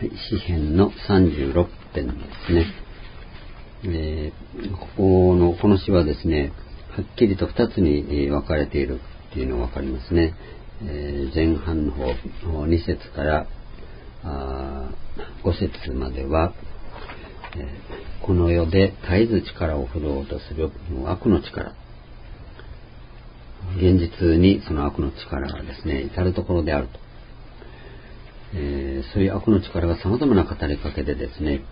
はい、詩編の36編ですね。この詩はですね、はっきりと2つに分かれているっていうのが分かりますね。前半の方、2節から5節までは、この世で絶えず力を振るおうとする悪の力、現実にその悪の力がですね、至るところであると。そういう悪の力が様々な語りかけでですね、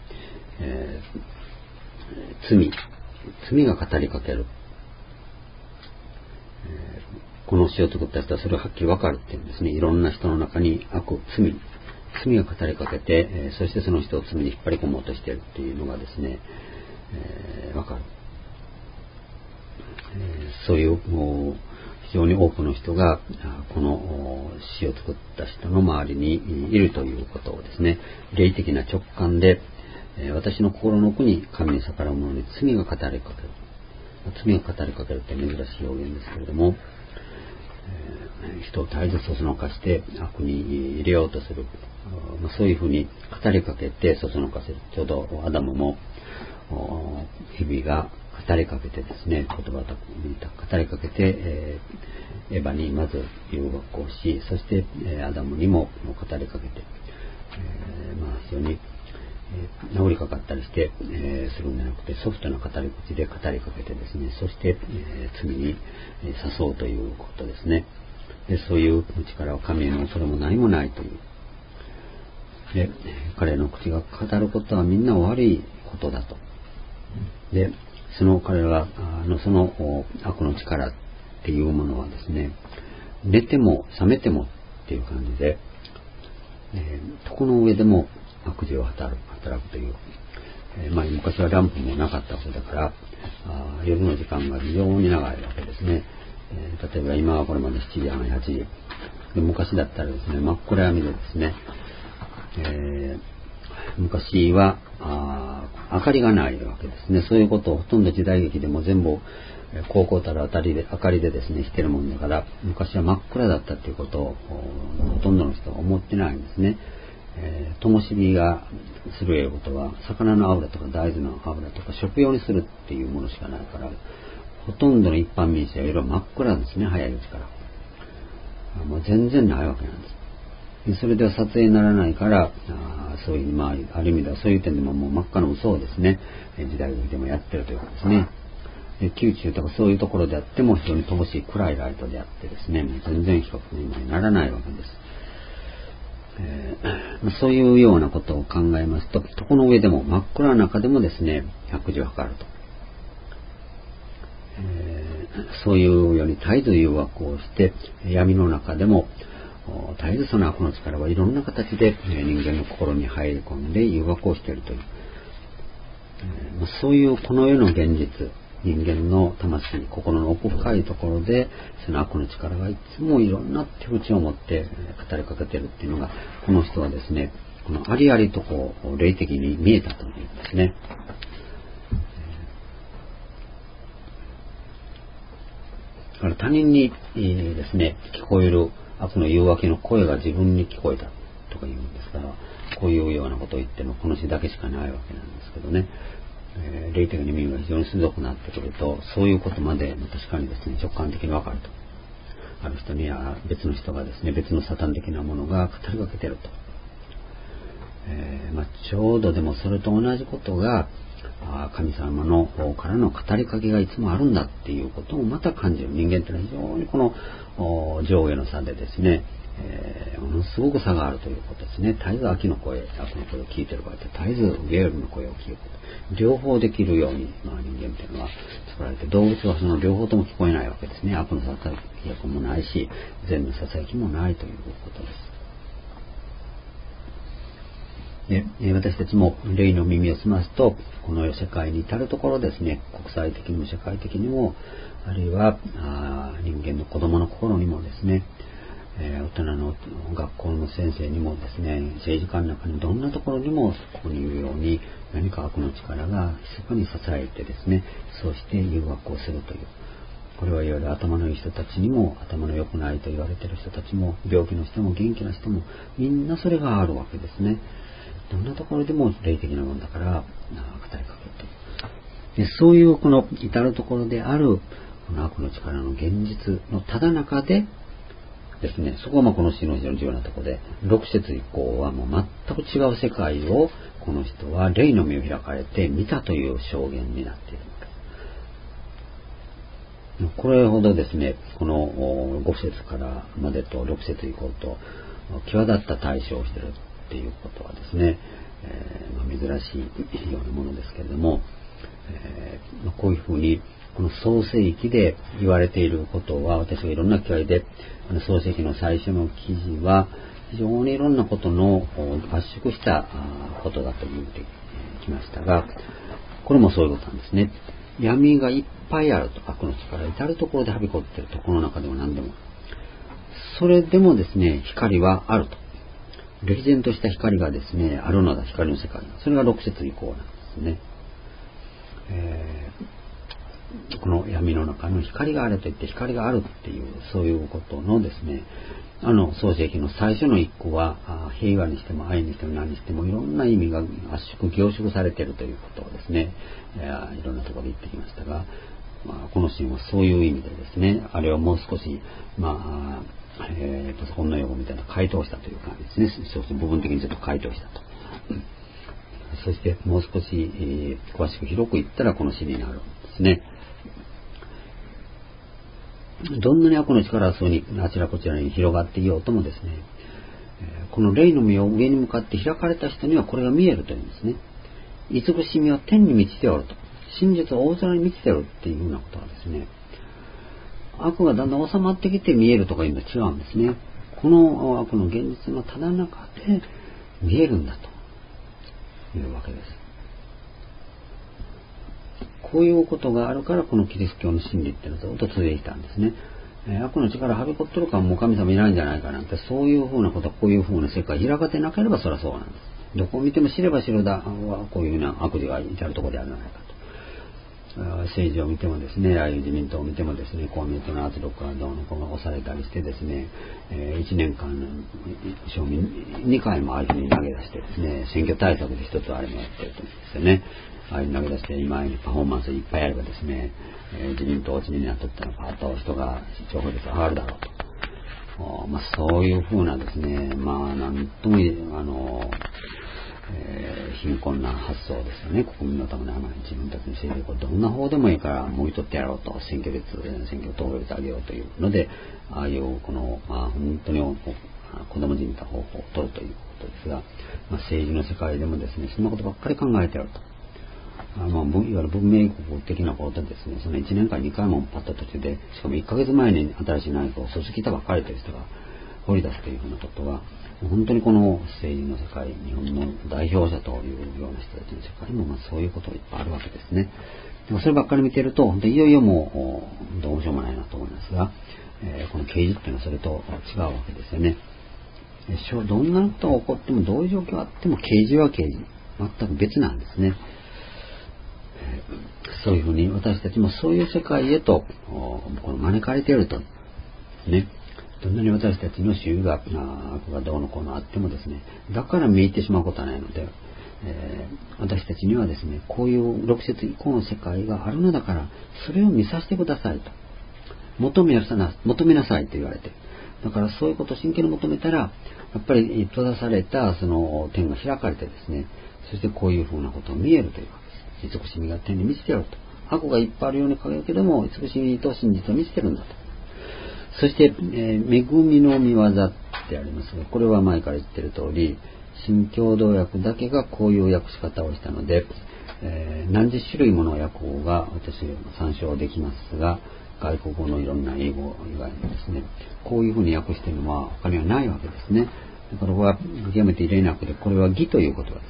罪が語りかける。この詩を作った人はそれがはっきり分かるっていうんですね。いろんな人の中に罪が語りかけて、そしてその人を罪に引っ張り込もうとしているっていうのがですね、分かる。そういう非常に多くの人がこの詩を作った人の周りにいるということをですね、霊的な直感で私の心の奥に神に逆らう者に罪が語りかける。罪が語りかけるって珍しい表現ですけれども、人を絶えずそそのかして悪に入れようとする、そういうふうに語りかけてそそのかせる。ちょうどアダムも日々が語りかけてですね、言葉と語りかけて、エヴァにまず誘惑をし、そしてアダムにも語りかけて、非常に治りかかったりして、するんじゃなくてソフトな語り口で語りかけてですね、そして、罪に誘うということですね。でそういう力は神のそれも何もないという。で彼の口が語ることはみんな悪いことだと。でその彼らその悪の力っていうものはですね、寝ても覚めてもっていう感じで、床の上でも悪事を働くという、昔はランプもなかったわけだから夜の時間が非常に長いわけですね。例えば今はこれまで7時半8時で、昔だったらですね、真っ暗闇でですね、昔は明かりがないわけですね。そういうことをほとんど時代劇でも全部高校たる明かりでですねしてるもんだから、昔は真っ暗だったということをほとんどの人は思ってないんですね。灯火がすることは魚の油とか大豆の油とか食用にするっていうものしかないから、ほとんどの一般民主は色真っ暗ですね、早いうちから。もう全然ないわけなんです。それでは撮影にならないから、そういう、ある意味ではそういう点でももう真っ赤な嘘をですね、時代劇でもやってるということですね。宮中とかそういうところであっても非常に乏しい暗いライトであってですね、もう全然光にならないわけです。そういうようなことを考えますと、床の上でも真っ暗な中でもですね、悪事を図ると。そういうように絶えず誘惑をして闇の中でも絶えずその悪の力はいろんな形で人間の心に入り込んで誘惑をしているという、そういうこの世の現実、人間の魂、心の奥深いところでその悪の力がいつもいろんな手口を持って語りかけているっていうのが、この人はですね、このありありと霊的に見えたというんですね。他人にですね、聞こえる悪の誘惑の声が自分に聞こえたとか言うんですから、こういうようなことを言ってもこの詩だけしかないわけなんですけどね、霊的に耳が非常に鋭くなってくると、そういうことまで確かにですね、直感的に分かると。ある人には別の人がですね、別のサタン的なものが語りかけていると。ちょうどでもそれと同じことが神様の方からの語りかけがいつもあるんだっていうことをまた感じる。人間ってのは非常にこの上下の差でですね、ものすごく差があるということですね。絶えず悪の声を聞いている場合と絶えずゲールの声を聞く。両方できるように、人間っていうのは作られて、動物はその両方とも聞こえないわけですね。悪のささやきもないし、善のささやきもないということです。私たちも霊の耳を澄ますと、この世界に至るところですね、国際的にも社会的にも、あるいは人間の子供の心にもですね、大人の学校の先生にもですね、政治家の中にどんなところにもここに言うように、何か悪の力が密かに支えてですね、そうして誘惑をするという、 これはいわゆる頭のいい人たちにも、頭の良くないと言われている人たちも、病気の人も元気な人も、みんなそれがあるわけですね。どんなところでも霊的なものだから語りかけると。でそういうこの至るところであるこの悪の力の現実のただ中でですね、そこはこの詩の非常に重要なところで、6節以降はもう全く違う世界をこの人は霊の目を開かれて見たという証言になっているわけです。これほどですね、この5節からまでと6節以降と際立った対処をしているっていうことはですね、珍しいようなものですけれども、こういうふうにこの創世記で言われていることは、私がいろんな機会で創世記の最初の記事は非常にいろんなことの圧縮したことだと言ってきましたが、これもそういうことなんですね。闇がいっぱいあると、悪の力至るところではびこっていると、この中でも何でも、それでもですね、光はあると、歴然とした光がですねあるのだ、光の世界。それが6節以降なんですね。この闇の中の光があるといって光があるっていう、そういうことのですね、創世記の最初の一句は平和にしても愛にしても何にしてもいろんな意味が圧縮凝縮されているということをですね、いろんなところで言ってきましたが、このシーンはそういう意味でですね、あれをもう少しパソコンの用語みたいな回答したという感じですね。そうすると部分的にちょっと回答したと。そしてもう少し、詳しく広く言ったらこの詩になるんですね。どんなに悪の力はそうにあちらこちらに広がっていようともですね、この霊の目を上に向かって開かれた人にはこれが見えるというんですね。慈しみは天に満ちておると、真実は大空に満ちておるっていうようなことはですね、悪がだんだん収まってきて見えるとかいうのは違うんですね。この悪の現実のただ中で見えるんだというわけです。こういうことがあるからこのキリスト教の真理っていうのはずっと続いてきたんですね。悪の力はびこっとるからもう神様いないんじゃないかなんて、そういうふうなことはこういうふうな世界開かれてなければそりゃそうなんです。どこを見ても知れば知るだはこういうふうな悪事が至るところであるのではないかと。政治を見てもですね、ああいう自民党を見てもですね、公明党の圧力がどうのこうの押されたりしてですね、1年間賞味2回もああいうふうに投げ出してですね、選挙対策で一つあれもやってると思うんですよね。ああいう投げ出して今パフォーマンスいっぱいやればですね、自民党落ちになっとったらパーッと人が視聴率上がるだろうと。そういうふうなですね、なんとも貧困な発想ですよね。国民のために自分たちの勢力をどんな方でもいいからもぎ取ってやろうと、選挙投票率上げようというので、ああいうこの、本当に子供じみた方法を取るということですが、政治の世界でもですね、そんなことばっかり考えてやると。いわゆる文明国的なことでですね、その1年間2回もパッと途中で、しかも1ヶ月前に新しい内閣を卒きたばっかりという人が掘り出すというふうなことが、本当にこの政治の世界、日本の代表者というような人たちの世界にもそういうことがいっぱいあるわけですね。でもそればっかり見てると、本当にいよいよもうどうしようもないなと思いますが、この刑事っていうのはそれと違うわけですよね。どんなことが起こってもどういう状況があっても刑事は刑事、全く別なんですね。そういうふうに私たちもそういう世界へと招かれているとね。どんなに私たちの私有が悪がどうのこうのあってもですね、だから見入ってしまうことはないので、私たちにはですね、こういう6節以降の世界があるのだから、それを見させてくださいと。求めなさいと言われて、だからそういうことを真剣に求めたら、やっぱり閉ざされたその天が開かれてですね、そしてこういうふうなことを見えるというわけです。慈しみが天に満ちてやると。悪がいっぱいあるように輝くけども、慈しみと真実を満ちてるんだと。そして、恵みの御業ってありますが、これは前から言ってる通り、新共同訳だけがこういう訳し方をしたので、何十種類もの訳語が私参照できますが、外国語のいろんな英語以外にですね、こういうふうに訳しているのは他にはないわけですね。だからこれは極めて異例な訳で、これは義という言葉です。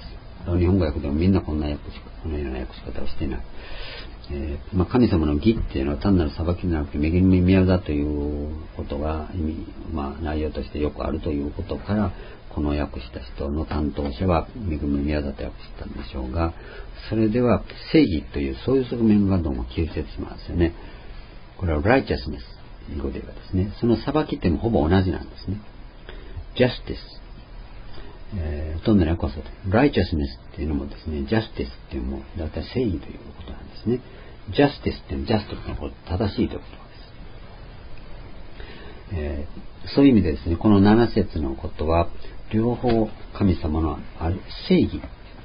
日本語訳でもみんなこのような訳し方をしていない。神様の義っていうのは単なる裁きでなくて恵み宮だということが内容としてよくあるということから、この訳した人の担当者は恵み宮だと訳したんでしょうが、それでは正義というそういう側面がどうも消えてしまうんですよね。 これは righteousness、英語ではですね、その裁きっていうのもほぼ同じなんですね。justice、ほとんどに訳すと righteousness っていうのもですね、justice っていうのもだいたい正義ということなんですね。justice っていうのは just というのは正しいということです。そういう意味でですね、この7節のことは両方神様の正義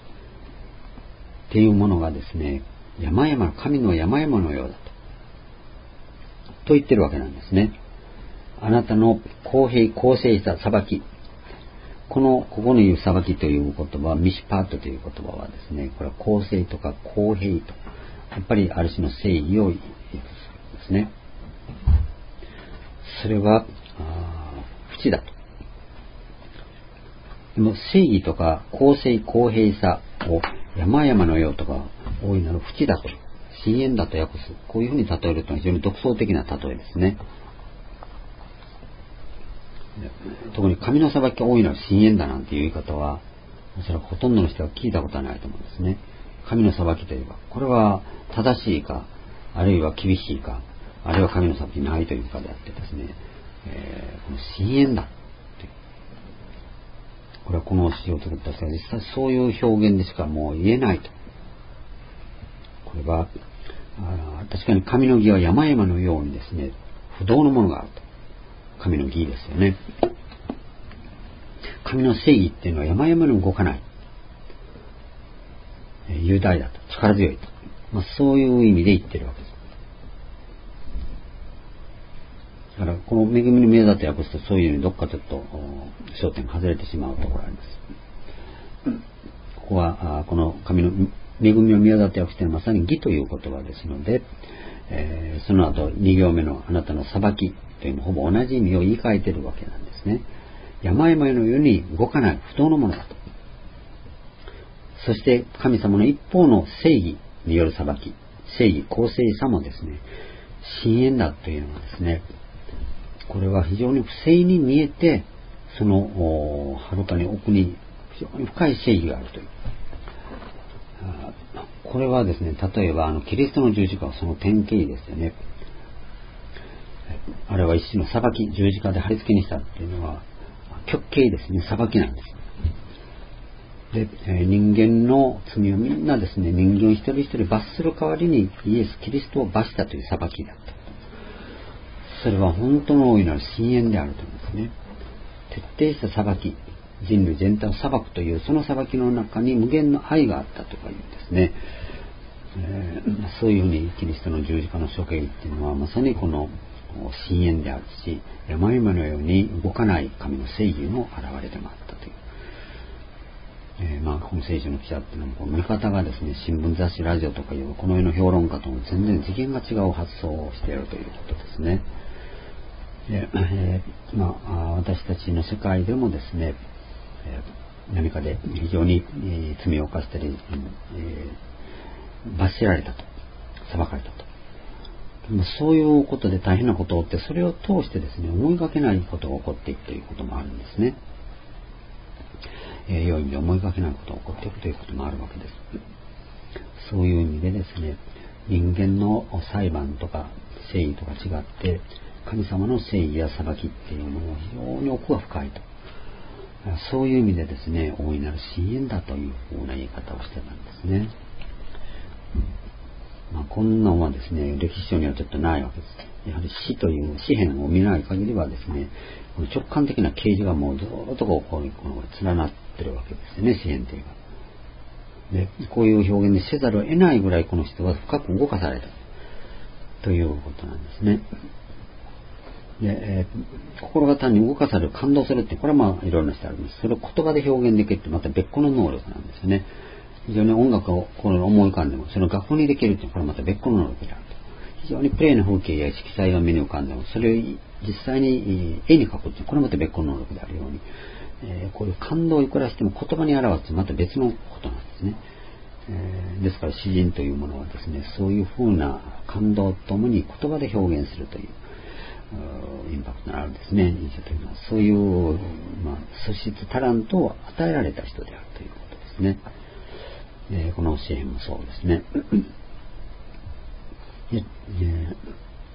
っていうものがですね、神の山々のようだと言ってるわけなんですね。あなたの公正さ、裁き。ここの言う裁きという言葉は、ミシパートという言葉はですね、これは公正とか公平と、やっぱりある種の正義を言うんですね。それは、不知だと。でも正義とか公正公平さを山々のようとか大いなる淵だと、深淵だと訳す、こういうふうに例えると非常に独創的な例えですね。特に神の裁きが大いなる深淵だなんていう言い方は、おそらくほとんどの人は聞いたことはないと思うんですね。神の裁きといえば、これは正しいか、あるいは厳しいか、あるいは神の裁きないというかであってですね、この深淵だ。これはこの詩を作った人は実際そういう表現でしかもう言えないと。これは確かに神の義は山々のようにですね、不動のものがあると。神の義ですよね。神の正義っていうのは山々に動かない。雄大だと。力強いと。そういう意味で言ってるわけです。だからこの恵みの宮だと訳すとそういうようにどっかちょっと焦点が外れてしまうところがあります。ここはこの神の恵みの宮だと訳しているのはまさに義という言葉ですので、その後2行目のあなたの裁きというのほぼ同じ意味を言い換えているわけなんですね。山々のように動かない不動のものだと。そして神様の一方の正義による裁き、正義公正さもですね、深淵だというのはですね、これは非常に不正に見えて、そのはるかに奥に非常に深い正義があるという。これはですね、例えばキリストの十字架はその典型ですよね。あれは一種の裁き、十字架で貼り付けにしたっていうのは極刑ですね、裁きなんです。で、人間の罪をみんなですね、人間一人一人罰する代わりにイエス・キリストを罰したという裁きだった。それは本当の大いなる深淵であるというんですね。徹底した裁き、人類全体を裁くというその裁きの中に無限の愛があったとかいうんですね。そういうふうにキリストの十字架の処刑っていうのはまさにこの深淵であるし、山々のように動かない神の正義の現れでもあったという。この聖書の記者っていうのもこの見方がですね、新聞雑誌ラジオとかいうこの世の評論家とも全然次元が違う発想をしているということですね。で私たちの世界でもですね、何かで非常に罪を犯したり、罰せられたと、裁かれたと。そういうことで大変なことをって、それを通してですね、思いがけないことが起こっていくということもあるんですね。良い意味で思いがけないことが起こっていくということもあるわけです。そういう意味でですね、人間の裁判とか正義とか違って神様の正義や裁きっていうものは非常に奥が深いと、そういう意味でですね、大いなる深淵だというふうな言い方をしてたんですね。こんなのはですね、歴史書にはちょっとないわけです。やはり死という詩篇を見ない限りはですね、直感的な啓示がもうずっとこう連なってるわけですよね、詩篇というか。で、こういう表現にせざるを得ないぐらいこの人は深く動かされたということなんですね。で、心が単に動かされる、感動するって、これはいろいろな人あります。それを言葉で表現できるってまた別個の能力なんですよね。非常に音楽を思い浮かんでも、その楽譜にできるって、これまた別個の能力であると。非常にプレイの風景や色彩が目に浮かんでも、それを実際に絵に描くって、これまた別個の能力であるように、こういう感動をいくらしても言葉に表すってまた別のことなんですね。ですから詩人というものはですね、そういうふうな感動とともに言葉で表現するというインパクトのあるですね、印象というのはそういう、素質タラントを与えられた人であるということですね。この詩篇もそうですね。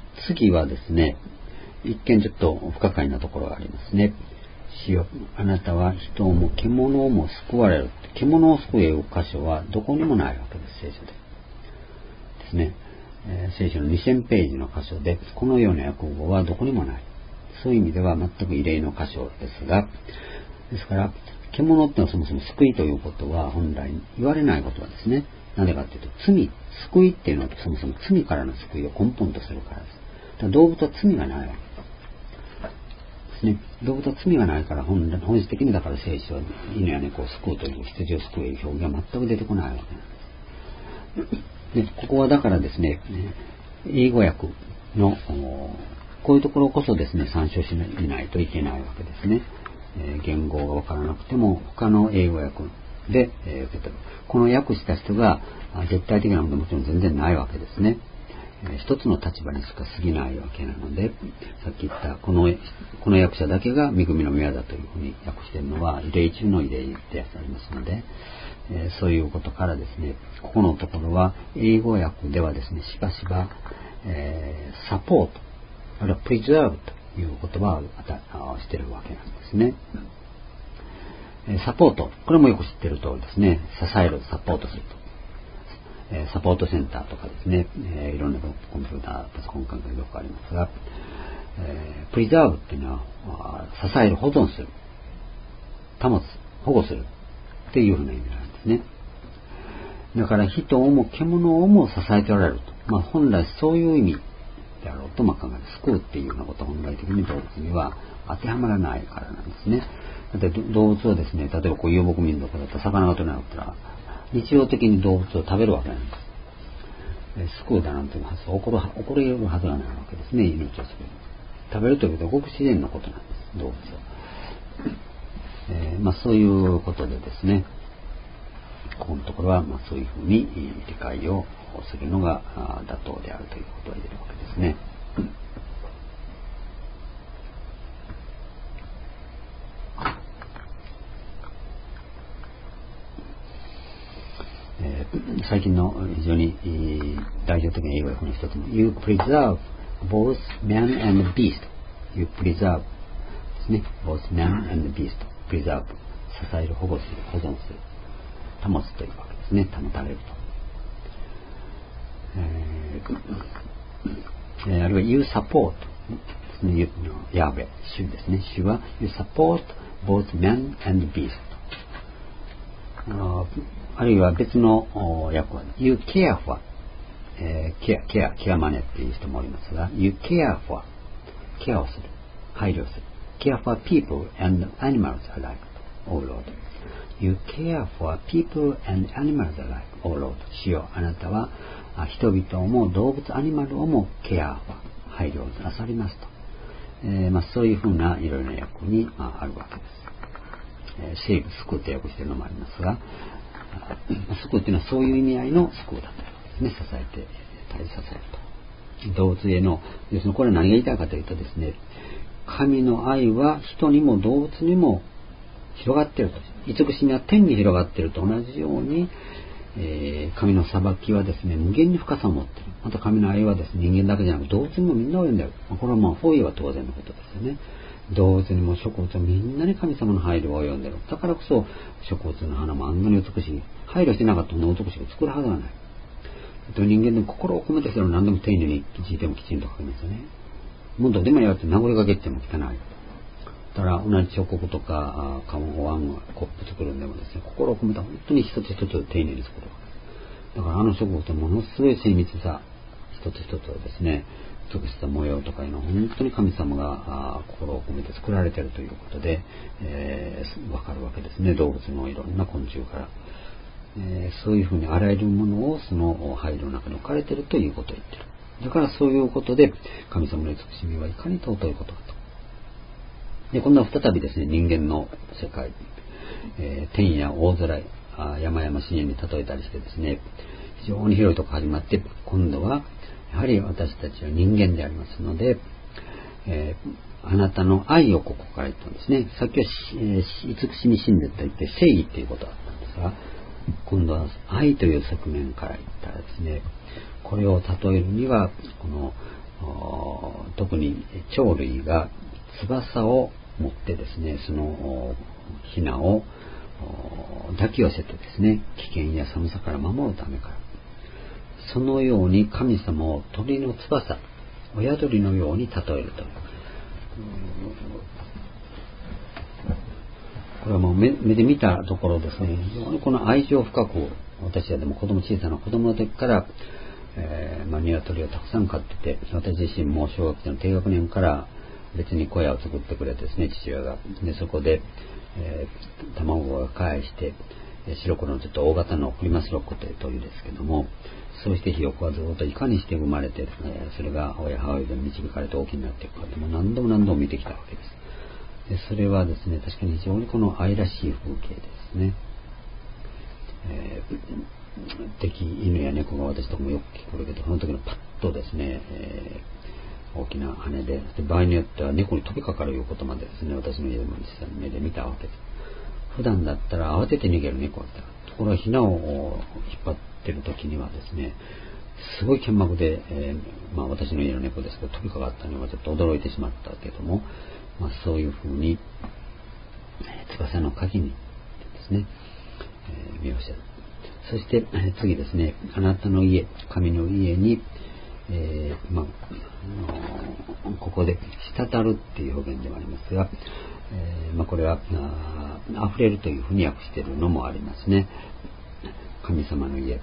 次はですね、一見ちょっと不可解なところがありますね。主よ、あなたは人をも獣をも救われる。獣を救う箇所はどこにもないわけです、聖書で。ですね。聖書の2000ページの箇所で、このような訳語はどこにもない。そういう意味では全く異例の箇所ですが、ですから、獣ってのはそもそも救いということは本来言われないことなんですね。なぜかというと、救いっていうのはそもそも罪からの救いを根本とするからです。だから動物は罪がないわけですね。動物は罪がないから本質的にだから聖書は犬や猫を救うという羊を救う表現は全く出てこないわけなんです。で、ここはだからですね、英語訳のこういうところこそですね、参照しないといけないわけですね。言語がわからなくても他の英語訳で、この訳した人が絶対的なものもちろん全然ないわけですね。一つの立場にしか過ぎないわけなので、さっき言ったこの訳者だけが恵みの宮だというふうに訳しているのは異例中の異例ってやつありますので、そういうことからですね、ここのところは英語訳ではですね、しばしば、サポートあるいはプリザーブという言葉をしているわけなんですね。サポート、これもよく知っている通りですね、支える、サポートすると。サポートセンターとかですね、いろんなコンピューター、パソコン関係よくありますが、プリザーブっていうのは支える、保存する、保つ、保護するっていうふうな意味なんですね。だから人をも獣をも支えておられると。本来そういう意味であろうと考える。救うっていうようなことは本来的に動物には当てはまらないからなんですね。だって動物はですね、例えば遊牧民族だったら魚が取れなかったら日常的に動物を食べるわけなんです。救うだなんていう発想起こるはずがないわけですね。命を救う。食べるということはごく自然なことなんです。動物は。そういうことでですね、ここのところはそういうふうに理解をするのが妥当であるということが言えるわけですね。最近の非常に代表的な英語訳の一つも You preserve both man and beast You preserve ですね both man and beast preserve 支える、保護する、保存する、保つというわけですね。保たれると、あるいは You support ですね、ヤーベ主ですね。主は You support both man and beastあるいは別の訳は You care for ケアマネっていう人もおりますが You care for ケアをする、配慮する Care for people and animals alike O Lord You care for people and animals alike O Lord 主よあなたは人々をも動物アニマルをもケアファ配慮なさりますと、そういうふうないろいろな訳に、あるわけです。セーブ、救うと訳しているのもありますが、救うというのはそういう意味合いの救うだということですね。支えて、対支えると。動物への、要するにこれ何が言いたいかというとですね、神の愛は人にも動物にも広がっていると。慈しみは天に広がっていると同じように、神の裁きはですね、無限に深さを持っている。また神の愛はですね、人間だけじゃなく動物にもみんなを呼んでいる。これは法医は当然のことですよね。動物にも植物はみんなに神様の配慮を及んでいる。だからこそ植物の花もあんなに美しい。配慮しなかったら美しく作るはずがない。人間でも心を込めてそれを何でも丁寧に聞いてもきちんと書きますよね。もっとでもやると名残がけっても汚い。だから同じ彫刻とかお椀コップ作るんでもですね、心を込めた本当に一つ一つ丁寧に作るわけです。だから植物はものすごい精密さ一つ一つをですね、美しさ模様とかいうのは本当に神様が心を込めて作られているということで、わかるわけですね。動物のいろんな昆虫から、そういうふうにあらゆるものをその配慮の中に置かれているということを言っている。だからそういうことで神様の慈しみはいかに尊いことかと。で今度は再びですね、人間の世界、天や大空、山々自然に例えたりしてですね、非常に広いところ始まって、今度はやはり私たちは人間でありますので、あなたの愛をここから言ったんですね。さっきは慈しみ真理と言って正義ということだったんですが、今度は愛という側面から言ったらですね、これを例えるにはこの特に鳥類が翼を持ってですね、そのヒナを抱き寄せてですね、危険や寒さから守るためから、そのように神様を鳥の翼、親鳥のように例えるという、これはもう 目で見たところですね、非常にこの愛情深く、私はでも小さな子供の時から、鶏をたくさん飼ってて、私自身も小学生の低学年から別に小屋を作ってくれてですね、父親が。で、そこで、卵が返して、白黒のちょっと大型のプリマスロックという鳥ですけども、そうしてひよこはずっといかにして生まれて、それが親母親で導かれて大きになっていくかって、もう何度も見てきたわけです。で、それはですね、確かに非常にこの愛らしい風景ですね。敵犬や猫が私とかもよく聞こえるけど、その時のパッとですね、大きな羽で、場合によっては猫に飛びかかるいうことまでですね、私の家でも実際に目で見たわけです。普段だったら慌てて逃げる猫がいた。ところがヒナを引っ張ってる時にはですね、すごい剣幕で、私の家の猫ですけど飛びかかったのはちょっと驚いてしまったけども、そういうふうに、翼の陰にですね、見教える。そして次ですね、あなたの家、神の家に、ここで滴るっていう表現でもありますが、これは溢れるというふうに訳しているのもありますね。神様の家、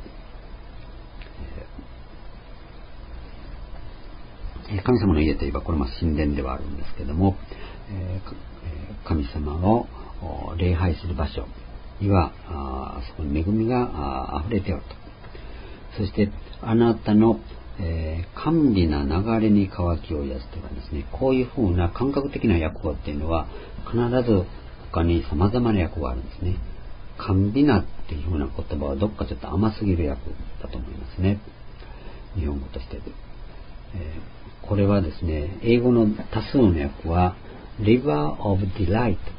神様の家といえばこれも神殿ではあるんですけども、神様を礼拝する場所にはそこに恵みが溢れておると。そしてあなたの、甘美な流れに渇きを癒すとかですね、こういうふうな感覚的な訳語っていうのは必ず他に様々な訳語があるんですね。甘美なっていうふうな言葉はどっかちょっと甘すぎる訳だと思いますね、日本語として。これはですね、英語の多数の訳は River of Delight なんです。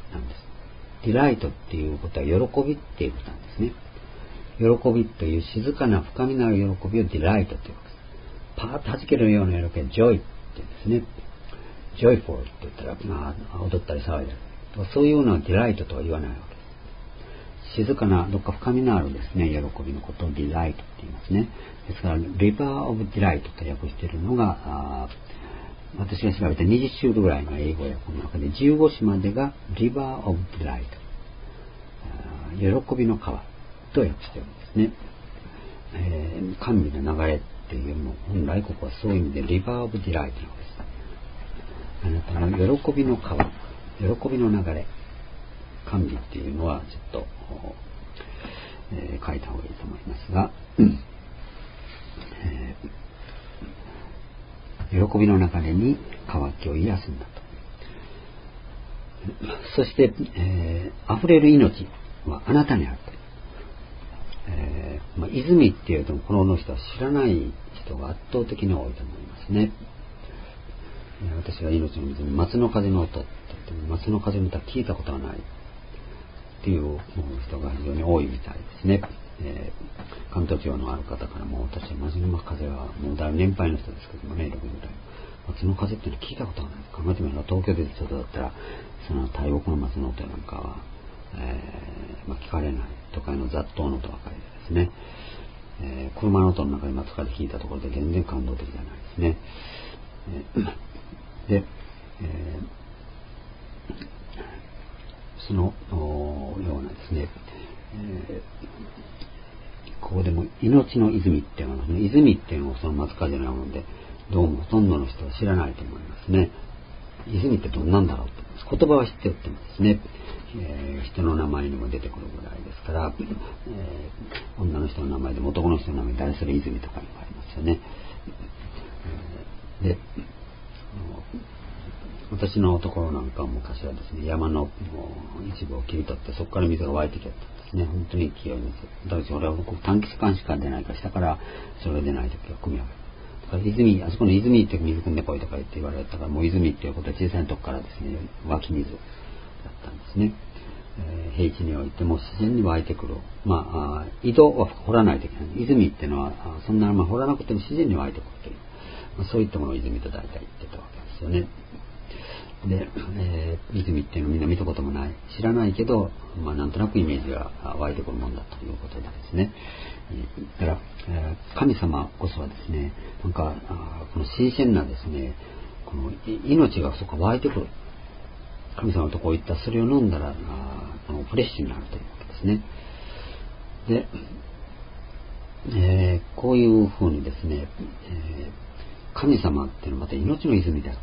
ディライトっていうことは喜びっていうことなんですね。喜びという静かな深みのある喜びをディライトというわけです。パーッと弾けるような喜びはジョイって言うんですね。ジョイフォルって言ったら、踊ったり騒いだり。そういうのはディライトとは言わないわけです。静かなどっか深みのあるですね、喜びのことをディライトって言いますね。ですから、リバーオブディライトと訳しているのが、私が調べた20種類ぐらいの英語訳の中で15種までがリバーオブディライト、喜びの川と訳しているんですね。甘美な流れっていうよりも本来ここはそういう意味でリバーオブディライトなんです。あなたの喜びの川、喜びの流れ、甘美っていうのはちょっと、書いた方がいいと思いますが、喜びの流れに渇きを癒すんだと。そして、溢れる命はあなたにあると。泉っていうとこの人は知らない人が圧倒的に多いと思いますね。私が命の水に松の風の音って言っても松の風の歌聞いたことがないっていう人が非常に多いみたいですね。関東地方のある方からも私は松の風はもうだいぶ年配の人ですけどもね、60代松の風っていうのは聞いたことがない。考えてみれば東京で人だったらその大木の松の音なんかは、聞かれない。都会の雑踏の音ばかりでですね、車の音の中で松風聞いたところで全然感動的じゃないですね。で、そのようなですね、ここでも命の泉っていうのは、泉っていうのをその松風のようなのでどうもほとんどの人は知らないと思いますね。泉ってどんなんだろうと。言葉は知ってるってもですね、人の名前にも出てくるぐらいですから、女の人の名前でも男の人の名前で誰それ泉とかにもありますよね。で、私のところなんかは昔はですね、山の一部を切り取ってそこから水が湧いてきたんですね。本当に勢い水。だからそれは短期間しか出ないか下からそれが出ないときは汲み上げる。泉、あそこの泉って水汲んでこいとか言って言われたから、もう泉っていうことは小さいとこからですね、湧き水だったんですね。平地においても自然に湧いてくる。井戸は掘らないといけない。泉っていうのはそんな掘らなくても自然に湧いてくるという。 そういったものを泉と大体言ってたわけですよね。で、泉っていうのをみんな見たこともない、知らないけど、なんとなくイメージが湧いてくるもんだということでですね。だから、神様こそはですね、なんかこの新鮮なですね、この命がそこ湧いてくる。神様とこういったそれを飲んだらフレッシュになるというわけですね。で、こういうふうにですね、神様っていうのはまた命の泉である。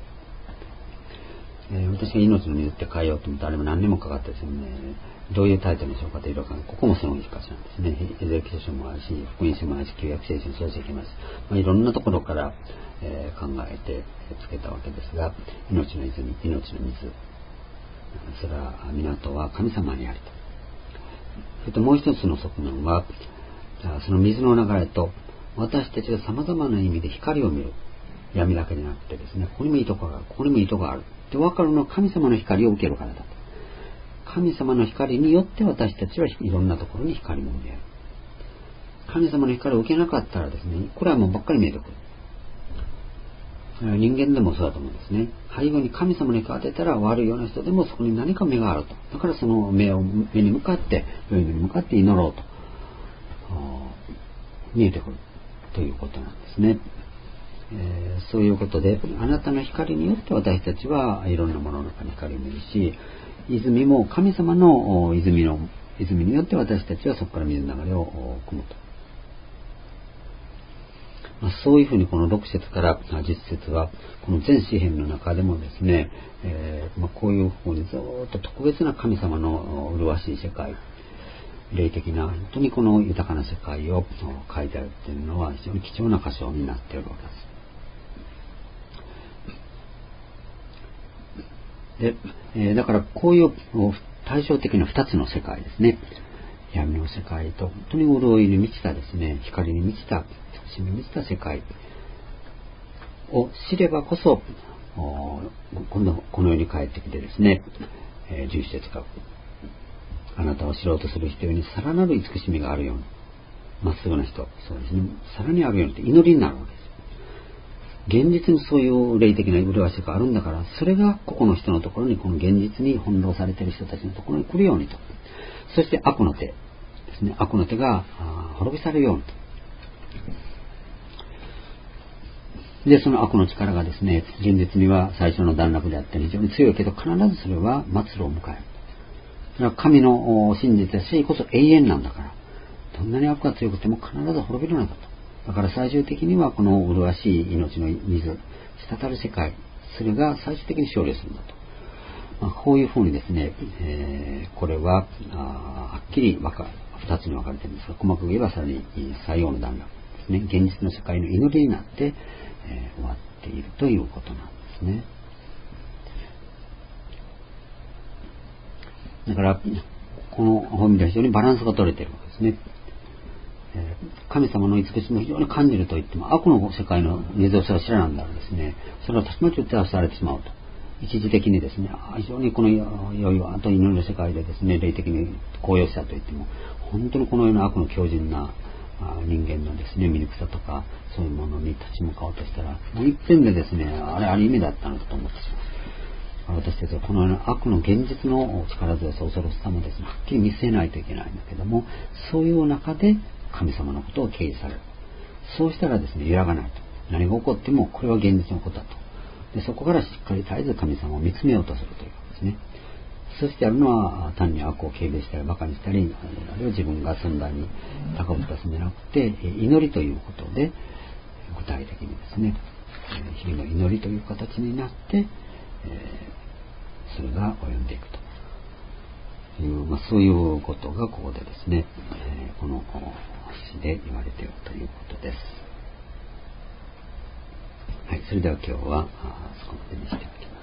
私が命の水って変えようと思ってあれも何年もかかってですね、どういうタイトルにしようかというか、ここもその難しなんですね。エゼキ書もあるし、福音書もあるし、旧約聖書の創世記もあるし、いろんなところから、考えてつけたわけですが、命の泉、命の水、それは港は神様にありと。それともう一つの側面は、その水の流れと私たちが様々な意味で光を見る。闇だけじゃなくてですね、ここにもいいところがある、ここにもいいところがあるって分かるのは神様の光を受けるからだと。神様の光によって私たちはいろんなところに光も見える。神様の光を受けなかったらですね、これはもうばっかり見えてくる。人間でもそうだと思うんですね。背後に神様の光を当てたら悪いような人でもそこに何か目があると。だからその目に向かって、良い目に向かって祈ろうと。見えてくるということなんですね。そういうことで、あなたの光によって私たちはいろんなものの中に光を見るし、泉も神様の泉によって私たちはそこから水の流れを汲むと。そういうふうにこの6節から10節はこの全詩篇の中でもですね、こういうふうにずっと特別な神様の麗しい世界、霊的な本当にこの豊かな世界を書いてあるというのは非常に貴重な箇所になっているわけです。で、だからこういう対照的な2つの世界ですね。闇の世界と本当に潤いに満ちたですね、光に満ちた、慈しみに満ちた世界を知ればこそ、今度この世に帰ってきてですね、11節からあなたを知ろうとする人にさらなる慈しみがあるように、まっすぐな人、そうですね、さらにあるようにって祈りになるわけです。現実にそういう霊的な麗しさがあるんだから、それが個々の人のところに、この現実に翻弄されている人たちのところに来るようにと。そして悪の手ですね、悪の手が滅び去るようにと。で、その悪の力がですね、現実には最初の段落であって非常に強いけど、必ずそれは末路を迎える。それは神の真実や正義こそ永遠なんだから、どんなに悪が強くても必ず滅びるのだと。だから最終的にはこの麗しい命の水、滴る世界、それが最終的に勝利するんだと。こういうふうにですね、これははっきり2つに分かれているんですが、細かく言えばさらに最後の段落ですね、現実の世界の祈りになって、終わっているということなんですね。だからこの本では非常にバランスが取れているわけですね。神様の慈しみを非常に感じると言っても、悪の世界の根強さを知らなんだらですね、それはたちまち打ち合わされてしまうと。一時的にですね、非常にこの良いわと祈りの世界でですね、霊的に高揚したと言っても、本当にこのような悪の強靭な人間のですね、醜さとかそういうものに立ち向かおうとしたら、もう一遍でですね、あれ意味だったのかと思ってしまう。私たちはこのような悪の現実の力強さ、恐ろしさもですね、はっきり見据えないといけないんだけども、そういう中で神様のことを掲示される。そうしたらですね、揺らがないと。何が起こってもこれは現実のことだと。で、そこからしっかり絶えず神様を見つめようとするということですね。そしてやるのは単に悪を軽蔑したり馬鹿にしたり、あるいは自分が存在に高ぶったすんじゃなくて、祈りということで具体的にですね、日々の祈りという形になって、それが及んでいくという、そういうことがここでですね、この詩で言われているということです。はい、それでは今日はそこまでにしておきます。